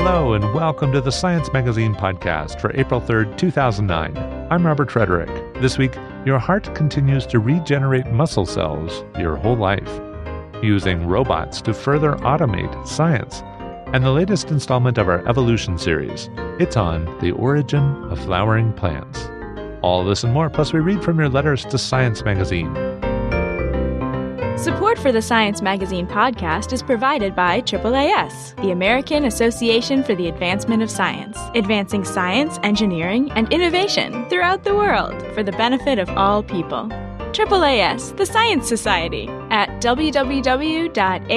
Hello, and welcome to the Science Magazine podcast for April 3rd, 2009. I'm Robert Frederick. This week, your heart continues to regenerate muscle cells your whole life, using robots to further automate science, and the latest installment of our evolution series. It's on the origin of flowering plants. All this and more, plus we read from your letters to Science Magazine. Support for the Science Magazine podcast is provided by AAAS, the American Association for the Advancement of Science, advancing science, engineering, and innovation throughout the world for the benefit of all people. AAAS, the Science Society, at www.aaas.org.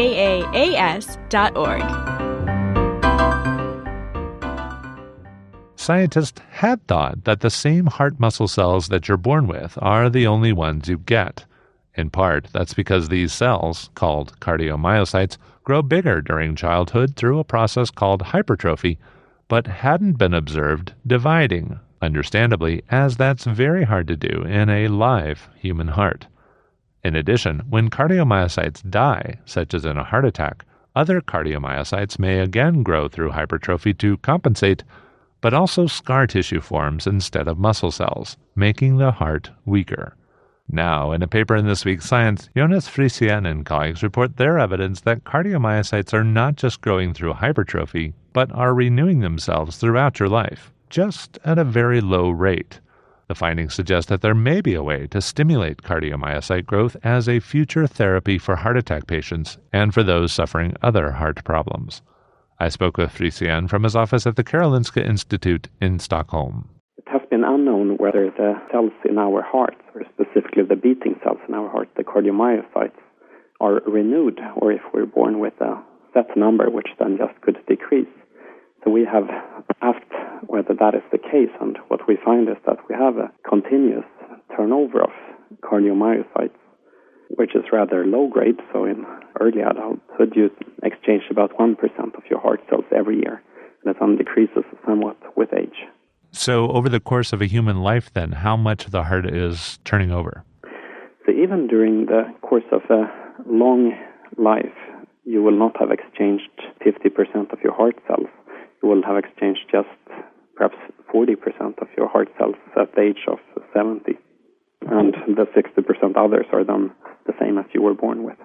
Scientists had thought that the same heart muscle cells that you're born with are the only ones you get. In part, that's because these cells, called cardiomyocytes, grow bigger during childhood through a process called hypertrophy, but hadn't been observed dividing, understandably, as that's very hard to do in a live human heart. In addition, when cardiomyocytes die, such as in a heart attack, other cardiomyocytes may again grow through hypertrophy to compensate, but also scar tissue forms instead of muscle cells, making the heart weaker. Now, in a paper in this week's Science, Jonas Friesen and colleagues report their evidence that cardiomyocytes are not just growing through hypertrophy, but are renewing themselves throughout your life, just at a very low rate. The findings suggest that there may be a way to stimulate cardiomyocyte growth as a future therapy for heart attack patients and for those suffering other heart problems. I spoke with Friesen from his office at the Karolinska Institute in Stockholm. It has been unknown whether the cells in our hearts, or specifically the beating cells in our heart, the cardiomyocytes, are renewed, or if we're born with a set number, which then just could decrease. So we have asked whether that is the case, and what we find is that we have a continuous turnover of cardiomyocytes, which is rather low grade. So in early adulthood, you exchange about 1% of your heart cells every year, and it then decreases somewhat with age. So over the course of a human life, then, how much of the heart is turning over? So even during the course of a long life, you will not have exchanged 50% of your heart cells. You will have exchanged just perhaps 40% of your heart cells at the age of 70. And the 60% others are then the same as you were born with.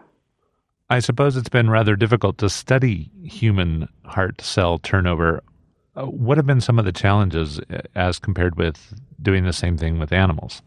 I suppose it's been rather difficult to study human heart cell turnover. What have been some of the challenges as compared with doing the same thing with animals?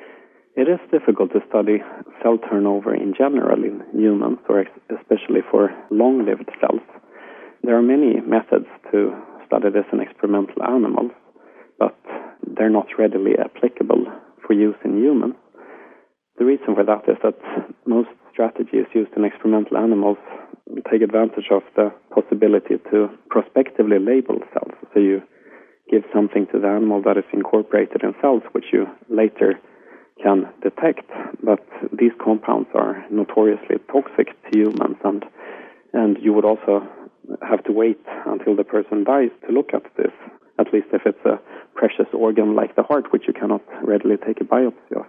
It is difficult to study cell turnover in general in humans, or especially for long-lived cells. There are many methods to study this in experimental animals, but they're not readily applicable for use in humans. The reason for that is that most strategies used in experimental animals take advantage of the possibility to prospectively label cells. So you give something to the animal that is incorporated in cells, which you later can detect. But these compounds are notoriously toxic to humans, and you would also have to wait until the person dies to look at this, at least if it's a precious organ like the heart, which you cannot readily take a biopsy of.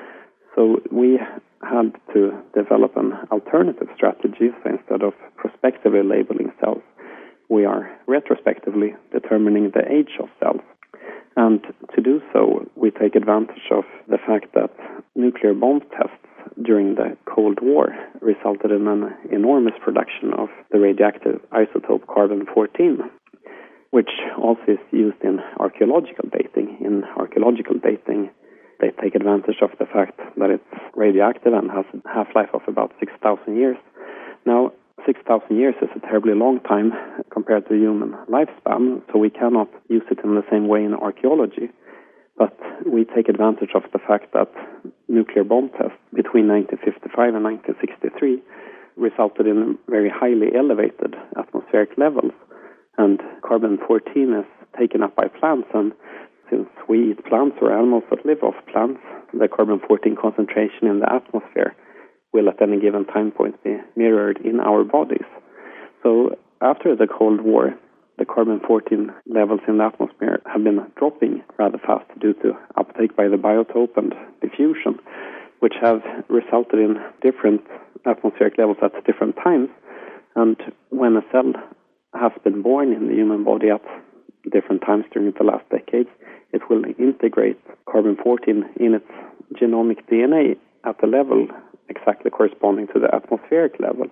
So we had to develop an alternative strategy. So instead of prospectively labeling cells, we are retrospectively determining the age of cells. And to do so, we take advantage of the fact that nuclear bomb tests during the Cold War resulted in an enormous production of the radioactive isotope carbon-14, which also is used in archaeological dating. In archaeological dating, they take advantage of the fact that it's radioactive and has a half-life of about 6,000 years. Now, 6,000 years is a terribly long time compared to human lifespan, so we cannot use it in the same way in archaeology. But we take advantage of the fact that nuclear bomb tests between 1955 and 1963 resulted in very highly elevated atmospheric levels, and carbon-14 is taken up by plants, and since we eat plants or animals that live off plants, the carbon-14 concentration in the atmosphere will at any given time point be mirrored in our bodies. So after the Cold War, the carbon-14 levels in the atmosphere have been dropping rather fast due to uptake by the biotope and diffusion, which have resulted in different atmospheric levels at different times. And when a cell has been born in the human body at different times during the last decades, it will integrate carbon-14 in its genomic DNA at a level exactly corresponding to the atmospheric level.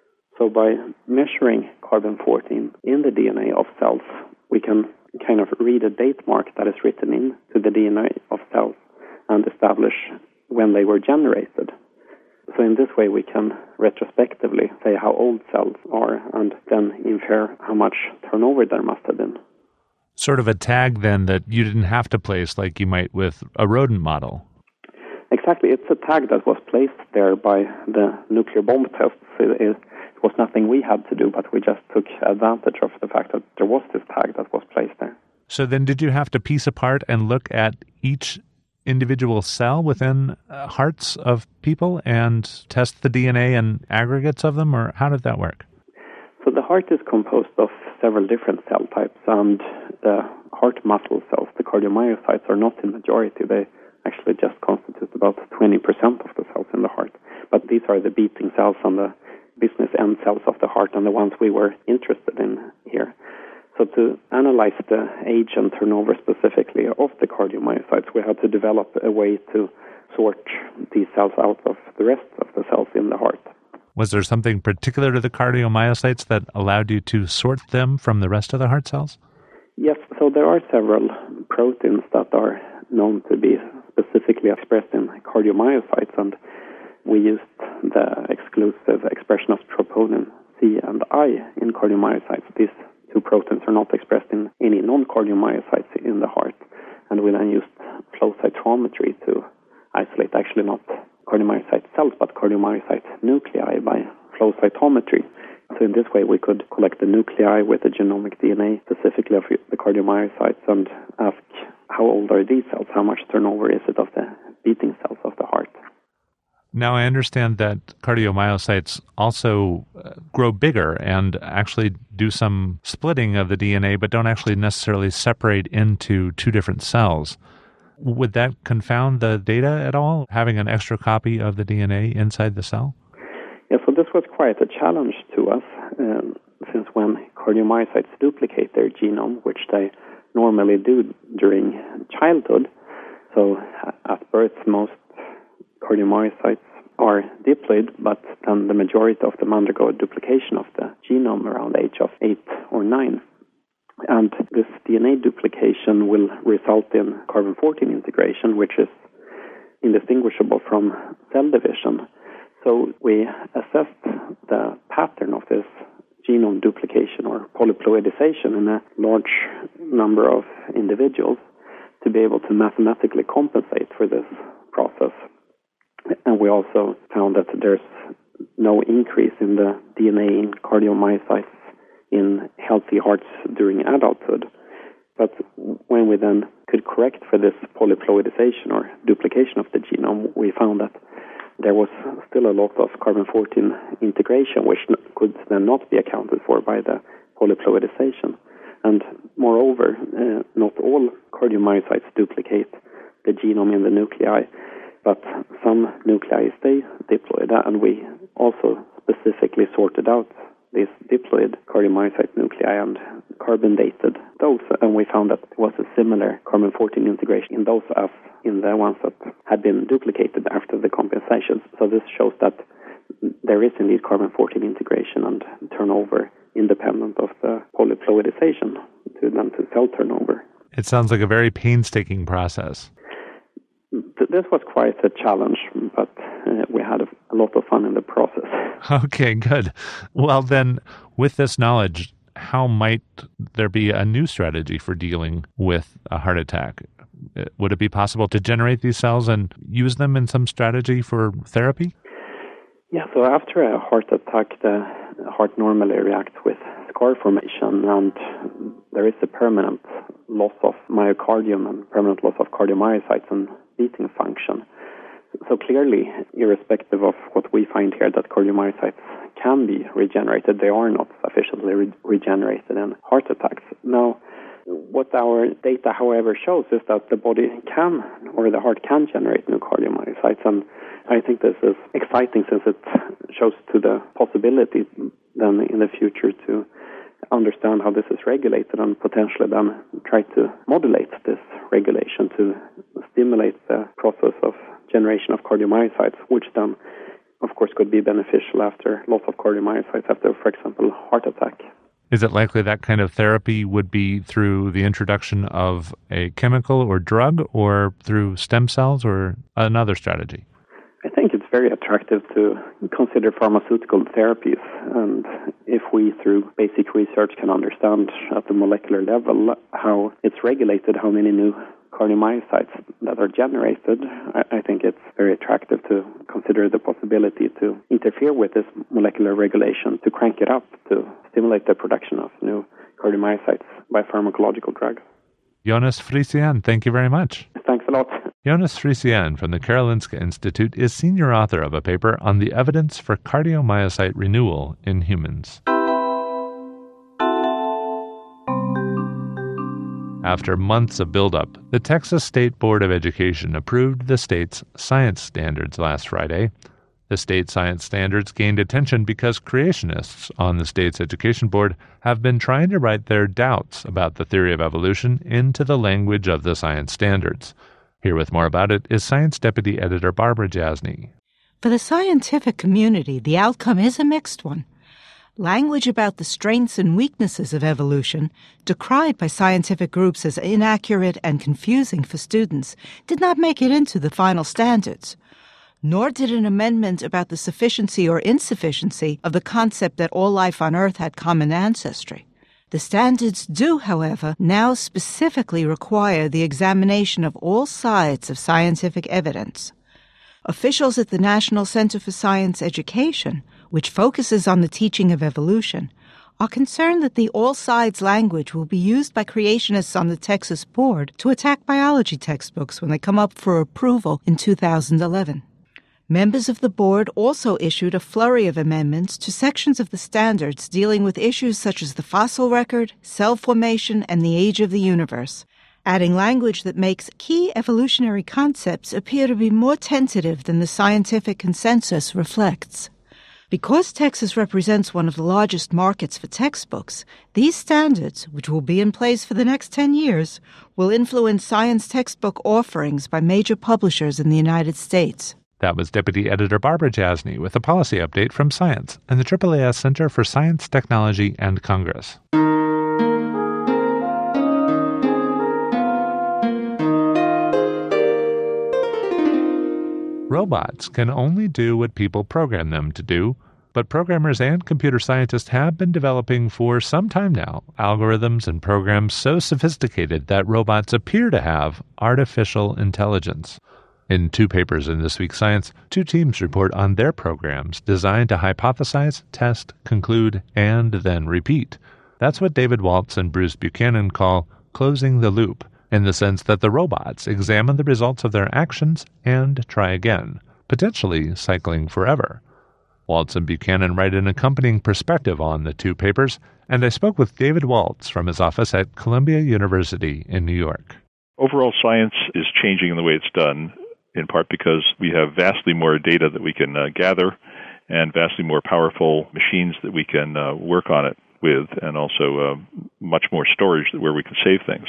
So by measuring carbon-14 in the DNA of cells, we can kind of read a date mark that is written into the DNA of cells and establish when they were generated. So in this way we can retrospectively say how old cells are and then infer how much turnover there must have been. Sort of a tag then that you didn't have to place like you might with a rodent model. Exactly. It's a tag that was placed there by the nuclear bomb tests. It was nothing we had to do, but we just took advantage of the fact that there was this tag that was placed there. So then did you have to piece apart and look at each individual cell within hearts of people and test the DNA and aggregates of them, or how did that work? So the heart is composed of several different cell types, and the heart muscle cells, the cardiomyocytes, are not in majority. They actually just constitute about 20% of the cells in the heart. But these are the beating cells and the business end cells of the heart, and the ones we were interested in here. So to analyze the age and turnover specifically of the cardiomyocytes, we had to develop a way to sort these cells out of the rest of the cells in the heart. Was there something particular to the cardiomyocytes that allowed you to sort them from the rest of the heart cells? Yes, so there are several proteins that are known to be specifically expressed in cardiomyocytes, and we used the exclusive expression of troponin C and I in cardiomyocytes. These two proteins are not expressed in any non-cardiomyocytes in the heart, and we then used flow cytometry to isolate actually not cardiomyocyte cells but cardiomyocyte nuclei by flow cytometry. So in this way we could collect the nuclei with the genomic DNA specifically of the cardiomyocytes and ask how old are these cells, how much turnover is it of the beating cells of the heart. Now, I understand that cardiomyocytes also grow bigger and actually do some splitting of the DNA, but don't actually necessarily separate into two different cells. Would that confound the data at all, having an extra copy of the DNA inside the cell? Yeah, so this was quite a challenge to us, since when cardiomyocytes duplicate their genome, which they normally do during childhood, so at birth most cardiomyocytes are diploid, but then the majority of them undergo duplication of the genome around the age of 8 or 9. And this DNA duplication will result in carbon-14 integration, which is indistinguishable from cell division. So we assessed the pattern of this genome duplication or polyploidization in a large number of individuals to be able to mathematically compensate for this process. And we also found that there's no increase in the DNA in cardiomyocytes in healthy hearts during adulthood. But when we then could correct for this polyploidization or duplication of the genome, we found that there was still a lot of carbon-14 integration, which could then not be accounted for by the polyploidization. And moreover, not all cardiomyocytes duplicate the genome in the nuclei, but some nuclei stay diploid, and we also specifically sorted out these diploid cardiomyocyte nuclei and carbon dated those, and we found that there was a similar carbon-14 integration in those as in the ones that had been duplicated after the compensation. So this shows that there is indeed carbon-14 integration and turnover independent of the polyploidization to cell turnover. It sounds like a very painstaking process. This was quite a challenge, but we had a lot of fun in the process. Okay, good. Well, then, with this knowledge, how might there be a new strategy for dealing with a heart attack? Would it be possible to generate these cells and use them in some strategy for therapy? Yeah, so after a heart attack, the heart normally reacts with scar formation, and there is a permanent loss of myocardium and permanent loss of cardiomyocytes and beating function. So clearly, irrespective of what we find here, that cardiomyocytes can be regenerated, they are not sufficiently regenerated in heart attacks. Now, what our data, however, shows is that the body can, or the heart can generate new cardiomyocytes, and I think this is exciting since it shows to the possibility then in the future to understand how this is regulated and potentially then try to modulate this regulation to stimulate the process of generation of cardiomyocytes, which then, of course, could be beneficial after loss of cardiomyocytes after, for example, heart attack. Is it likely that kind of therapy would be through the introduction of a chemical or drug, or through stem cells, or another strategy? I think it's very attractive to consider pharmaceutical therapies, and if we, through basic research, can understand at the molecular level how it's regulated, how many new cardiomyocytes that are generated, I think it's very attractive to consider the possibility to interfere with this molecular regulation, to crank it up, to stimulate the production of new cardiomyocytes by pharmacological drugs. Jonas Friesian, thank you very much. Thanks a lot. Jonas Friesian from the Karolinska Institute is senior author of a paper on the evidence for cardiomyocyte renewal in humans. After months of buildup, the Texas State Board of Education approved the state's science standards last Friday. The state science standards gained attention because creationists on the state's education board have been trying to write their doubts about the theory of evolution into the language of the science standards. Here with more about it is Science Deputy Editor Barbara Jasny. For the scientific community, the outcome is a mixed one. Language about the strengths and weaknesses of evolution, decried by scientific groups as inaccurate and confusing for students, did not make it into the final standards. Nor did an amendment about the sufficiency or insufficiency of the concept that all life on Earth had common ancestry. The standards do, however, now specifically require the examination of all sides of scientific evidence. Officials at the National Center for Science Education, which focuses on the teaching of evolution, are concerned that the all sides language will be used by creationists on the Texas board to attack biology textbooks when they come up for approval in 2011. Members of the board also issued a flurry of amendments to sections of the standards dealing with issues such as the fossil record, cell formation, and the age of the universe, adding language that makes key evolutionary concepts appear to be more tentative than the scientific consensus reflects. Because Texas represents one of the largest markets for textbooks, these standards, which will be in place for the next 10 years, will influence science textbook offerings by major publishers in the United States. That was Deputy Editor Barbara Jasny with a policy update from Science and the AAAS Center for Science, Technology, and Congress. Robots can only do what people program them to do, but programmers and computer scientists have been developing for some time now algorithms and programs so sophisticated that robots appear to have artificial intelligence. In 2 papers in this week's Science, 2 teams report on their programs designed to hypothesize, test, conclude, and then repeat. That's what David Waltz and Bruce Buchanan call closing the loop, in the sense that the robots examine the results of their actions and try again, potentially cycling forever. Waltz and Buchanan write an accompanying perspective on the 2 papers, and I spoke with David Waltz from his office at Columbia University in New York. Overall, science is changing in the way it's done, in part because we have vastly more data that we can gather and vastly more powerful machines that we can work on it with, and also much more storage where we can save things.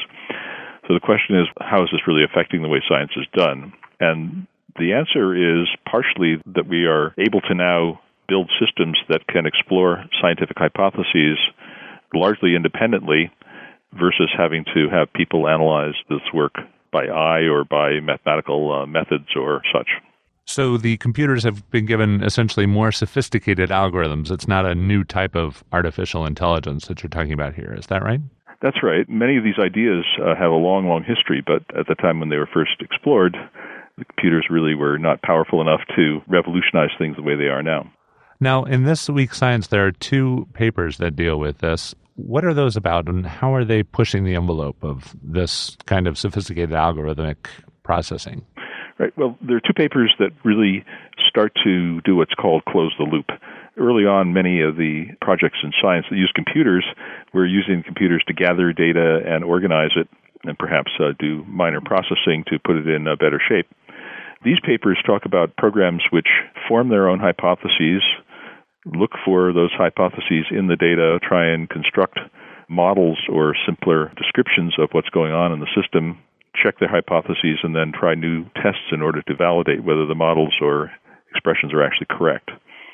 So the question is, how is this really affecting the way science is done? And the answer is partially that we are able to now build systems that can explore scientific hypotheses largely independently versus having to have people analyze this work by eye or by mathematical methods or such. So the computers have been given essentially more sophisticated algorithms. It's not a new type of artificial intelligence that you're talking about here. Is that right? That's right. Many of these ideas have a long, long history, but at the time when they were first explored, the computers really were not powerful enough to revolutionize things the way they are now. Now, in this week's Science, there are 2 papers that deal with this. What are those about, and how are they pushing the envelope of this kind of sophisticated algorithmic processing? Right. Well, there are 2 papers that really start to do what's called close the loop. Early on, many of the projects in science that use computers were using computers to gather data and organize it, and perhaps do minor processing to put it in a better shape. These papers talk about programs which form their own hypotheses, look for those hypotheses in the data, try and construct models or simpler descriptions of what's going on in the system, check their hypotheses, and then try new tests in order to validate whether the models or expressions are actually correct.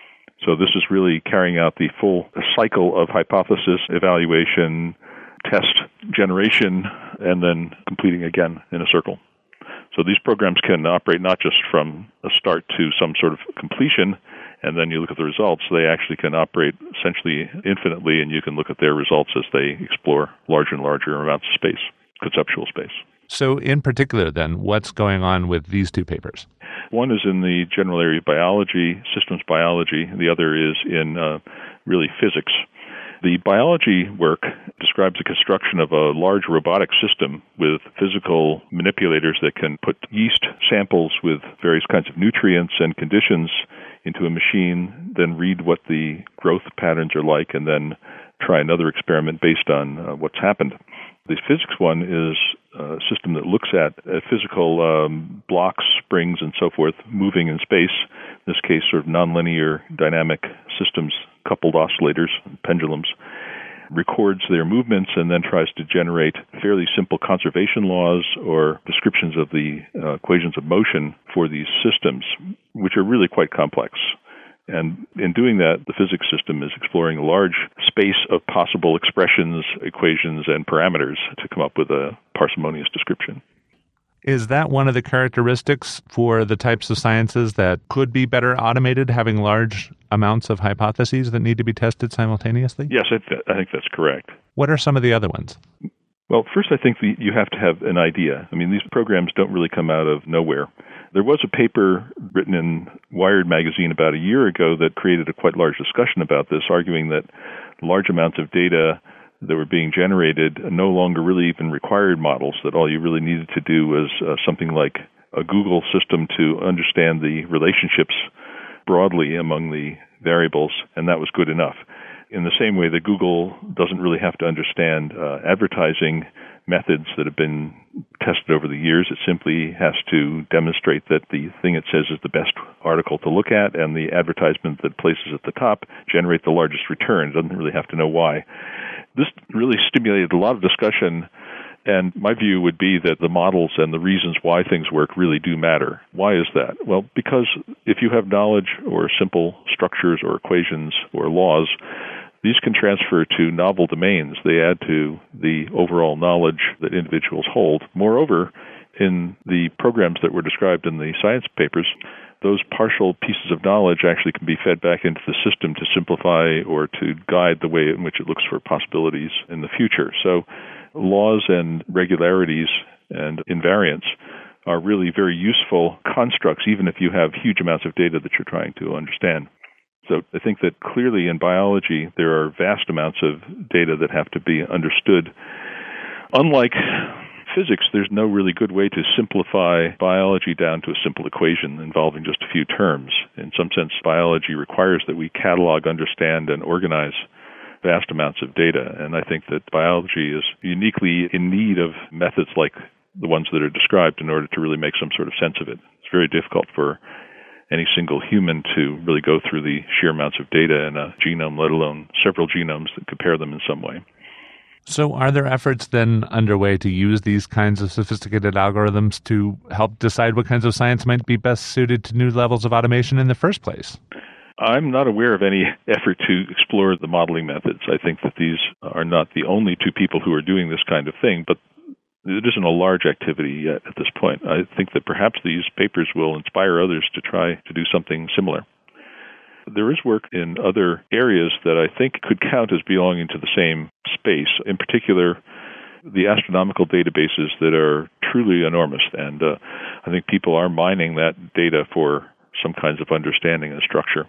So this is really carrying out the full cycle of hypothesis, evaluation, test generation, and then completing again in a circle. So these programs can operate not just from a start to some sort of completion, and then you look at the results. They actually can operate essentially infinitely, and you can look at their results as they explore larger and larger amounts of space, conceptual space. So in particular, then, what's going on with these two papers? One is in the general area of biology, systems biology. The other is in really physics. The biology work describes the construction of a large robotic system with physical manipulators that can put yeast samples with various kinds of nutrients and conditions into a machine, then read what the growth patterns are like, and then try another experiment based on what's happened. The physics one is a system that looks at physical blocks, springs, and so forth moving in space, in this case sort of nonlinear dynamic systems, coupled oscillators, pendulums, records their movements and then tries to generate fairly simple conservation laws or descriptions of the equations of motion for these systems, which are really quite complex. And in doing that, the physics system is exploring a large space of possible expressions, equations, and parameters to come up with a parsimonious description. Is that one of the characteristics for the types of sciences that could be better automated, having large amounts of hypotheses that need to be tested simultaneously? Yes, I think that's correct. What are some of the other ones? Well, first, I think you have to have an idea. I mean, these programs don't really come out of nowhere. There was a paper written in Wired magazine about a year ago that created a quite large discussion about this, arguing that large amounts of data that were being generated no longer really even required models, that all you really needed to do was something like a Google system to understand the relationships broadly among the variables, and that was good enough. In the same way that Google doesn't really have to understand advertising methods that have been tested over the years. It simply has to demonstrate that the thing it says is the best article to look at, and the advertisement that places at the top generate the largest return. It doesn't really have to know why. This really stimulated a lot of discussion, and my view would be that the models and the reasons why things work really do matter. Why is that? Well, because if you have knowledge or simple structures or equations or laws, these can transfer to novel domains. They add to the overall knowledge that individuals hold. Moreover, in the programs that were described in the science papers, those partial pieces of knowledge actually can be fed back into the system to simplify or to guide the way in which it looks for possibilities in the future. So laws and regularities and invariants are really very useful constructs, even if you have huge amounts of data that you're trying to understand. So I think that clearly in biology, there are vast amounts of data that have to be understood. Unlike physics, there's no really good way to simplify biology down to a simple equation involving just a few terms. In some sense, biology requires that we catalog, understand, and organize vast amounts of data. And I think that biology is uniquely in need of methods like the ones that are described in order to really make some sort of sense of it. It's very difficult for any single human to really go through the sheer amounts of data in a genome, let alone several genomes that compare them in some way. So are there efforts then underway to use these kinds of sophisticated algorithms to help decide what kinds of science might be best suited to new levels of automation in the first place? I'm not aware of any effort to explore the modeling methods. I think that these are not the only two people who are doing this kind of thing, but it isn't a large activity yet at this point. I think that perhaps these papers will inspire others to try to do something similar. There is work in other areas that I think could count as belonging to the same space, in particular the astronomical databases that are truly enormous. And I think people are mining that data for some kinds of understanding and structure.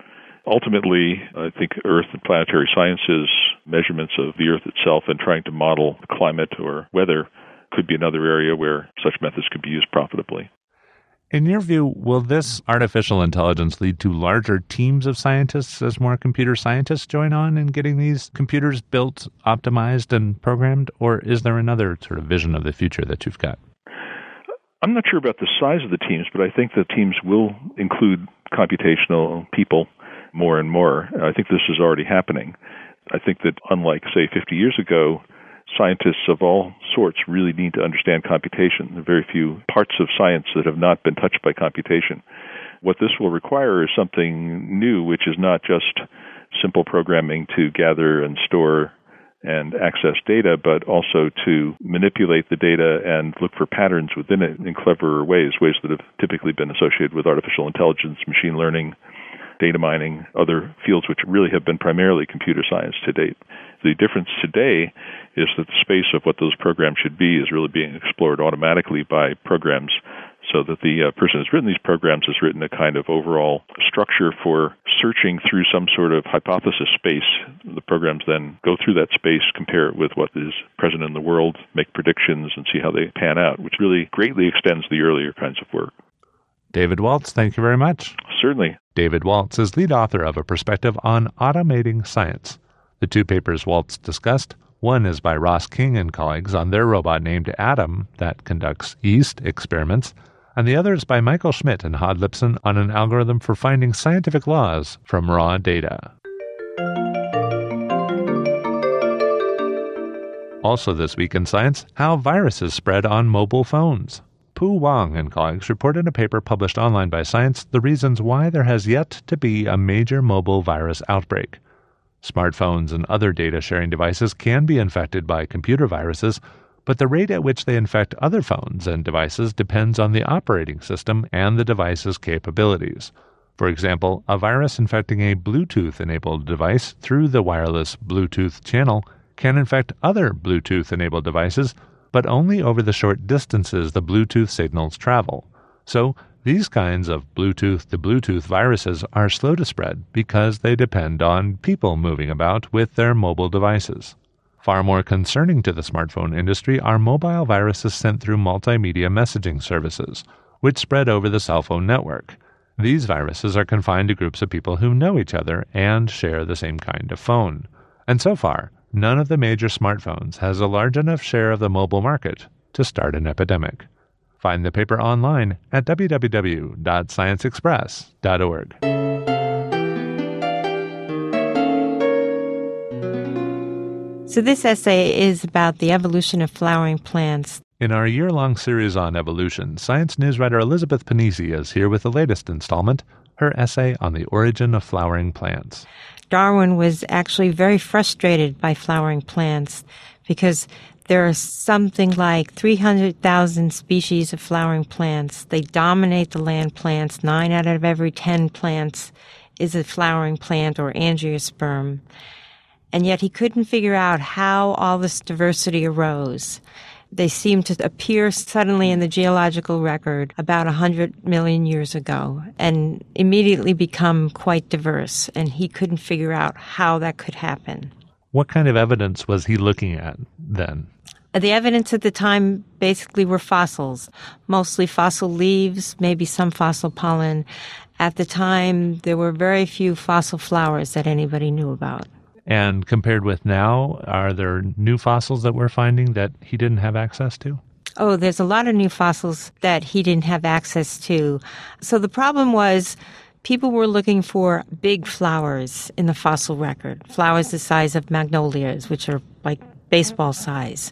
Ultimately, I think Earth and planetary sciences, measurements of the Earth itself, and trying to model climate or weather could be another area where such methods could be used profitably. In your view, will this artificial intelligence lead to larger teams of scientists as more computer scientists join on in getting these computers built, optimized, and programmed? Or is there another sort of vision of the future that you've got? I'm not sure about the size of the teams, but I think the teams will include computational people more and more. I think this is already happening. I think that unlike, say, 50 years ago, scientists of all sorts really need to understand computation. There are very few parts of science that have not been touched by computation. What this will require is something new, which is not just simple programming to gather and store and access data, but also to manipulate the data and look for patterns within it in cleverer ways that have typically been associated with artificial intelligence, machine learning, data mining, other fields which really have been primarily computer science to date. The difference today is that the space of what those programs should be is really being explored automatically by programs, so that the person who's written these programs has written a kind of overall structure for searching through some sort of hypothesis space. The programs then go through that space, compare it with what is present in the world, make predictions, and see how they pan out, which really greatly extends the earlier kinds of work. David Waltz, thank you very much. Certainly. David Waltz is lead author of A Perspective on Automating Science. The two papers Waltz discussed, one is by Ross King and colleagues on their robot named Adam that conducts yeast experiments, and the other is by Michael Schmidt and Hod Lipson on an algorithm for finding scientific laws from raw data. Also this week in science, how viruses spread on mobile phones. Pu Wang and colleagues report in a paper published online by Science the reasons why there has yet to be a major mobile virus outbreak. Smartphones and other data-sharing devices can be infected by computer viruses, but the rate at which they infect other phones and devices depends on the operating system and the device's capabilities. For example, a virus infecting a Bluetooth-enabled device through the wireless Bluetooth channel can infect other Bluetooth-enabled devices, but only over the short distances the Bluetooth signals travel. So, these kinds of Bluetooth-to-Bluetooth viruses are slow to spread because they depend on people moving about with their mobile devices. Far more concerning to the smartphone industry are mobile viruses sent through multimedia messaging services, which spread over the cell phone network. These viruses are confined to groups of people who know each other and share the same kind of phone. And so far, none of the major smartphones has a large enough share of the mobile market to start an epidemic. Find the paper online at www.scienceexpress.org. So this essay is about the evolution of flowering plants. In our year-long series on evolution, science news writer Elizabeth Pennisi is here with the latest installment, her essay on the origin of flowering plants. Darwin was actually very frustrated by flowering plants because there are something like 300,000 species of flowering plants. They dominate the land plants. 9 out of every 10 plants is a flowering plant or angiosperm. And yet he couldn't figure out how all this diversity arose. They seem to appear suddenly in the geological record about 100 million years ago and immediately become quite diverse, and he couldn't figure out how that could happen. What kind of evidence was he looking at then? The evidence at the time basically were fossils, mostly fossil leaves, maybe some fossil pollen. At the time, there were very few fossil flowers that anybody knew about. And compared with now, are there new fossils that we're finding that he didn't have access to? Oh, there's a lot of new fossils that he didn't have access to. So the problem was people were looking for big flowers in the fossil record, flowers the size of magnolias, which are like baseball size.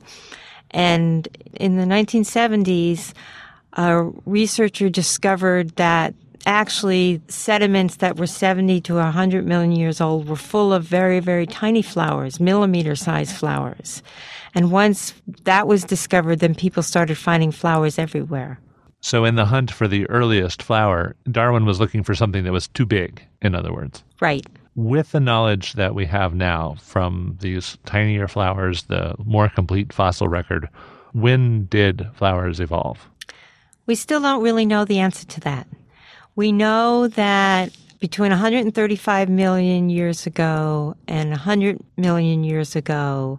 And in the 1970s, a researcher discovered that actually sediments that were 70 to 100 million years old were full of very, very tiny flowers, millimeter-sized flowers. And once that was discovered, then people started finding flowers everywhere. So in the hunt for the earliest flower, Darwin was looking for something that was too big, in other words. Right. With the knowledge that we have now from these tinier flowers, the more complete fossil record, when did flowers evolve? We still don't really know the answer to that. We know that between 135 million years ago and 100 million years ago,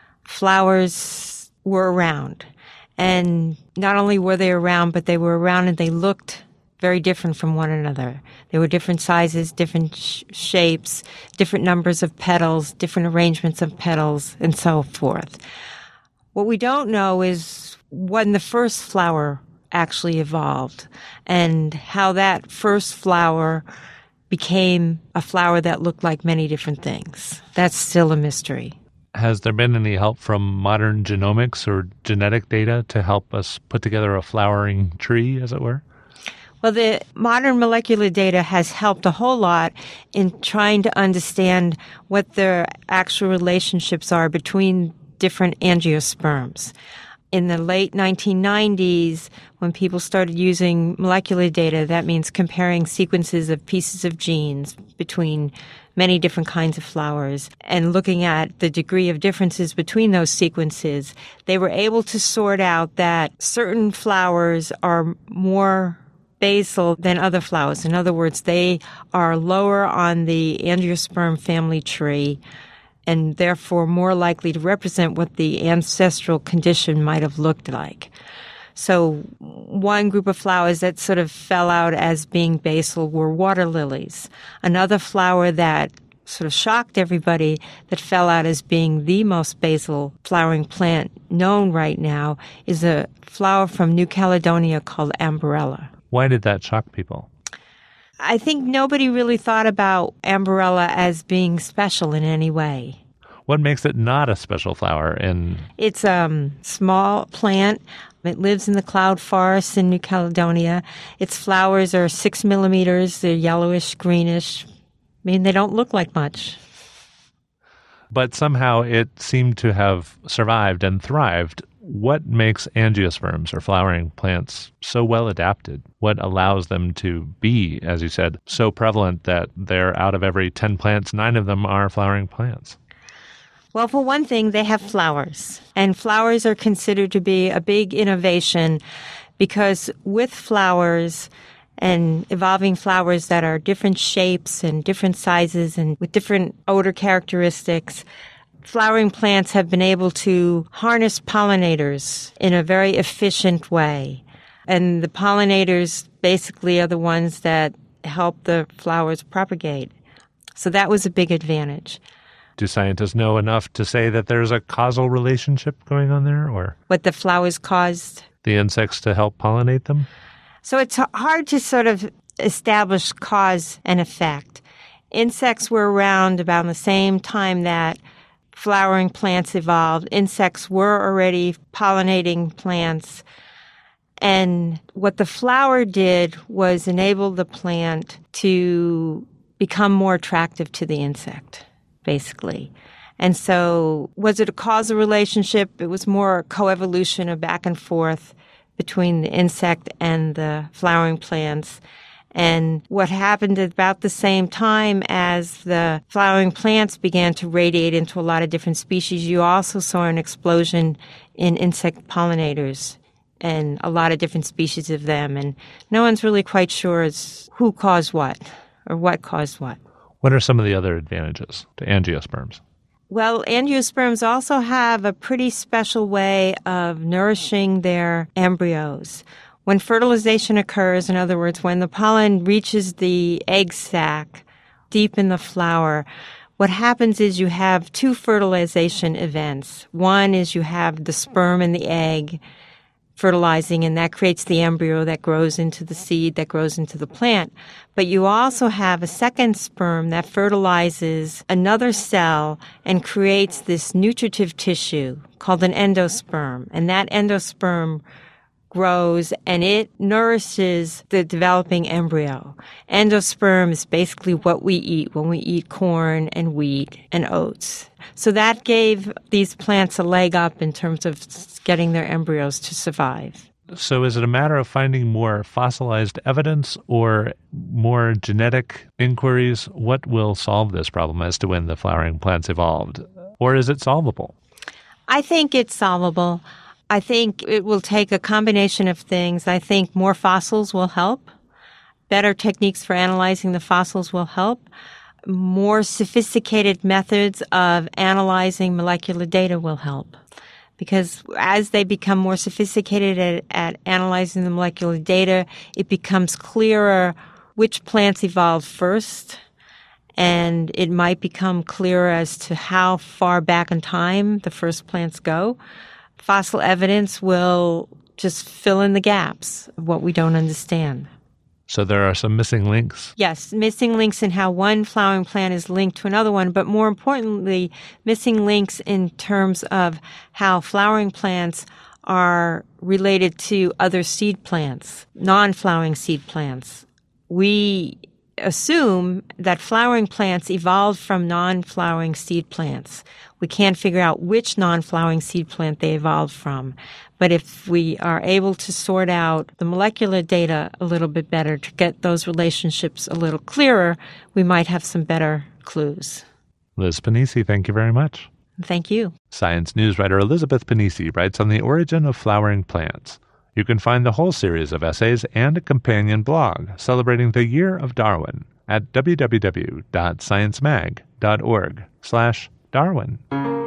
flowers were around. And not only were they around, but they were around and they looked very different from one another. They were different sizes, different shapes, different numbers of petals, different arrangements of petals, and so forth. What we don't know is when the first flower actually evolved and how that first flower became a flower that looked like many different things. That's still a mystery. Has there been any help from modern genomics or genetic data to help us put together a flowering tree, as it were? Well, the modern molecular data has helped a whole lot in trying to understand what the actual relationships are between different angiosperms. In the late 1990s, when people started using molecular data, that means comparing sequences of pieces of genes between many different kinds of flowers and looking at the degree of differences between those sequences, they were able to sort out that certain flowers are more basal than other flowers. In other words, they are lower on the angiosperm family tree and therefore more likely to represent what the ancestral condition might have looked like. So one group of flowers that sort of fell out as being basal were water lilies. Another flower that sort of shocked everybody that fell out as being the most basal flowering plant known right now is a flower from New Caledonia called Ambarella. Why did that shock people? I think nobody really thought about Ambarella as being special in any way. What makes it not a special flower? It's a small plant. It lives in the cloud forests in New Caledonia. Its flowers are 6 millimeters. They're yellowish, greenish. I mean, they don't look like much. But somehow it seemed to have survived and thrived. What makes angiosperms or flowering plants so well adapted? What allows them to be, as you said, so prevalent that they're out of every 10 plants, 9 of them are flowering plants? Well, for one thing, they have flowers. And flowers are considered to be a big innovation because with flowers and evolving flowers that are different shapes and different sizes and with different odor characteristics, flowering plants have been able to harness pollinators in a very efficient way. And the pollinators basically are the ones that help the flowers propagate. So that was a big advantage. Do scientists know enough to say that there's a causal relationship going on there, or what the flowers caused? The insects to help pollinate them? So it's hard to sort of establish cause and effect. Insects were around about the same time that flowering plants evolved. Insects were already pollinating plants. And what the flower did was enable the plant to become more attractive to the insect, basically. And so was it a causal relationship? It was more a coevolution, a back and forth between the insect and the flowering plants. And what happened at about the same time as the flowering plants began to radiate into a lot of different species, you also saw an explosion in insect pollinators and a lot of different species of them. And no one's really quite sure as who caused what or what caused what. What are some of the other advantages to angiosperms? Well, angiosperms also have a pretty special way of nourishing their embryos. When fertilization occurs, in other words, when the pollen reaches the egg sac deep in the flower, what happens is you have 2 fertilization events. One is you have the sperm and the egg fertilizing, and that creates the embryo that grows into the seed that grows into the plant. But you also have a second sperm that fertilizes another cell and creates this nutritive tissue called an endosperm. And that endosperm grows and it nourishes the developing embryo. Endosperm is basically what we eat when we eat corn and wheat and oats. So that gave these plants a leg up in terms of getting their embryos to survive. So is it a matter of finding more fossilized evidence or more genetic inquiries? What will solve this problem as to when the flowering plants evolved? Or is it solvable? I think it's solvable. I think it will take a combination of things. I think more fossils will help. Better techniques for analyzing the fossils will help. More sophisticated methods of analyzing molecular data will help. Because as they become more sophisticated at analyzing the molecular data, it becomes clearer which plants evolved first, and it might become clearer as to how far back in time the first plants go. Fossil evidence will just fill in the gaps of what we don't understand. So there are some missing links? Yes, missing links in how one flowering plant is linked to another one, but more importantly, missing links in terms of how flowering plants are related to other seed plants, non-flowering seed plants. We assume that flowering plants evolved from non-flowering seed plants. We can't figure out which non-flowering seed plant they evolved from. But if we are able to sort out the molecular data a little bit better to get those relationships a little clearer, we might have some better clues. Liz Panisi, thank you very much. Thank you. Science news writer Elizabeth Panisi writes on the origin of flowering plants. You can find the whole series of essays and a companion blog celebrating the Year of Darwin at www.sciencemag.org/Darwin.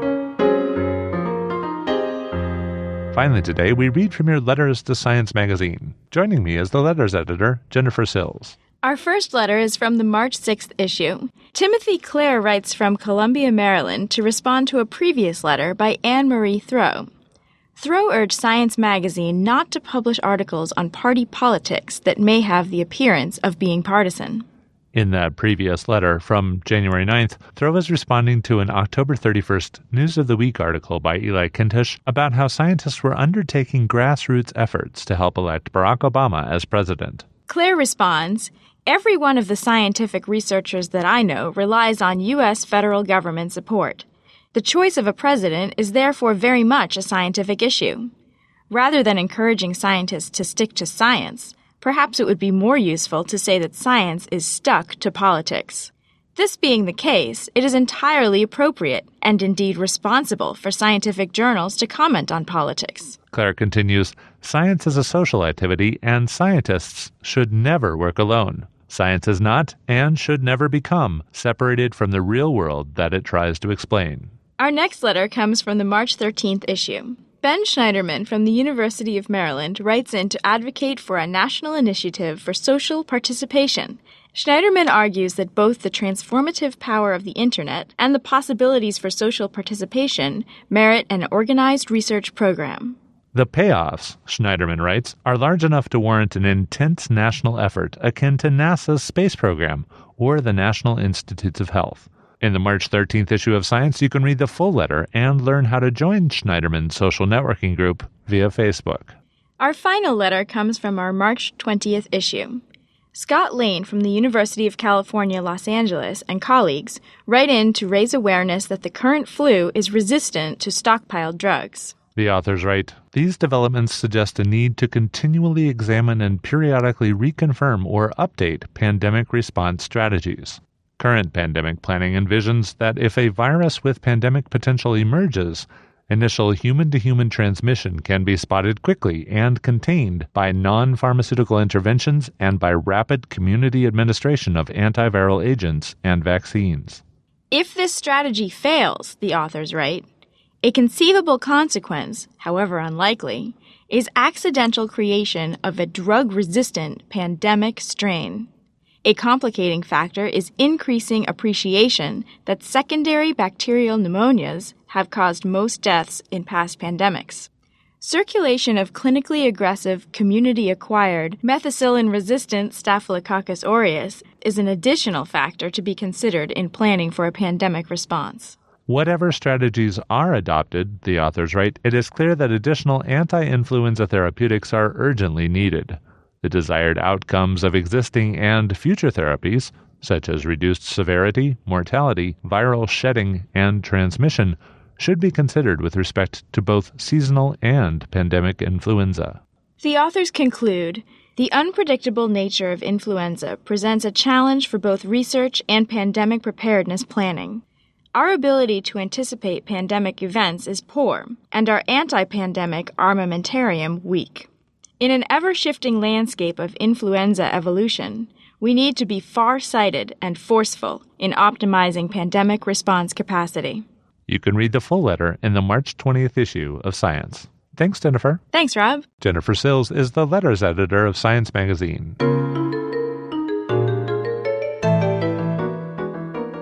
Finally today, we read from your letters to Science Magazine. Joining me is the letters editor, Jennifer Sills. Our first letter is from the March 6th issue. Timothy Clare writes from Columbia, Maryland, to respond to a previous letter by Anne-Marie Throw. Throw urged Science Magazine not to publish articles on party politics that may have the appearance of being partisan. In that previous letter from January 9th, Throw is responding to an October 31st News of the Week article by Eli Kintish about how scientists were undertaking grassroots efforts to help elect Barack Obama as president. Clare responds, "Every one of the scientific researchers that I know relies on U.S. federal government support. The choice of a president is therefore very much a scientific issue. Rather than encouraging scientists to stick to science, perhaps it would be more useful to say that science is stuck to politics. This being the case, it is entirely appropriate and indeed responsible for scientific journals to comment on politics." Clare continues, "Science is a social activity, and scientists should never work alone. Science is not, and should never become, separated from the real world that it tries to explain." Our next letter comes from the March 13th issue. Ben Schneiderman from the University of Maryland writes in to advocate for a national initiative for social participation. Schneiderman argues that both the transformative power of the Internet and the possibilities for social participation merit an organized research program. The payoffs, Schneiderman writes, are large enough to warrant an intense national effort akin to NASA's space program or the National Institutes of Health. In the March 13th issue of Science, you can read the full letter and learn how to join Schneiderman's social networking group via Facebook. Our final letter comes from our March 20th issue. Scott Lane from the University of California, Los Angeles, and colleagues write in to raise awareness that the current flu is resistant to stockpiled drugs. The authors write, "These developments suggest a need to continually examine and periodically reconfirm or update pandemic response strategies. Current pandemic planning envisions that if a virus with pandemic potential emerges, initial human-to-human transmission can be spotted quickly and contained by non-pharmaceutical interventions and by rapid community administration of antiviral agents and vaccines." If this strategy fails, the authors write, a conceivable consequence, however unlikely, is accidental creation of a drug-resistant pandemic strain. A complicating factor is increasing appreciation that secondary bacterial pneumonias have caused most deaths in past pandemics. Circulation of clinically aggressive, community-acquired, methicillin-resistant Staphylococcus aureus is an additional factor to be considered in planning for a pandemic response. Whatever strategies are adopted, the authors write, it is clear that additional anti-influenza therapeutics are urgently needed. The desired outcomes of existing and future therapies, such as reduced severity, mortality, viral shedding, and transmission, should be considered with respect to both seasonal and pandemic influenza. The authors conclude, the unpredictable nature of influenza presents a challenge for both research and pandemic preparedness planning. Our ability to anticipate pandemic events is poor, and our anti-pandemic armamentarium weak. In an ever-shifting landscape of influenza evolution, we need to be far-sighted and forceful in optimizing pandemic response capacity. You can read the full letter in the March 20th issue of Science. Thanks, Jennifer. Thanks, Rob. Jennifer Sills is the letters editor of Science Magazine.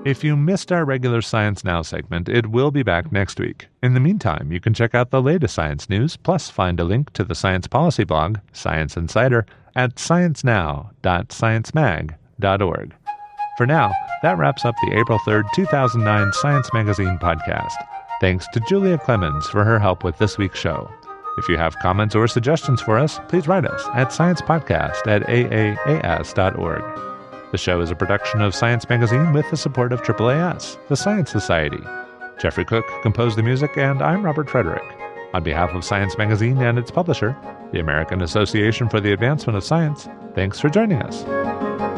If you missed our regular Science Now segment, it will be back next week. In the meantime, you can check out the latest science news, plus find a link to the science policy blog, Science Insider, at sciencenow.sciencemag.org. For now, that wraps up the April 3rd, 2009 Science Magazine podcast. Thanks to Julia Clemens for her help with this week's show. If you have comments or suggestions for us, please write us at sciencepodcast@aaas.org. The show is a production of Science Magazine with the support of AAAS, the Science Society. Jeffrey Cook composed the music, and I'm Robert Frederick. On behalf of Science Magazine and its publisher, the American Association for the Advancement of Science, thanks for joining us.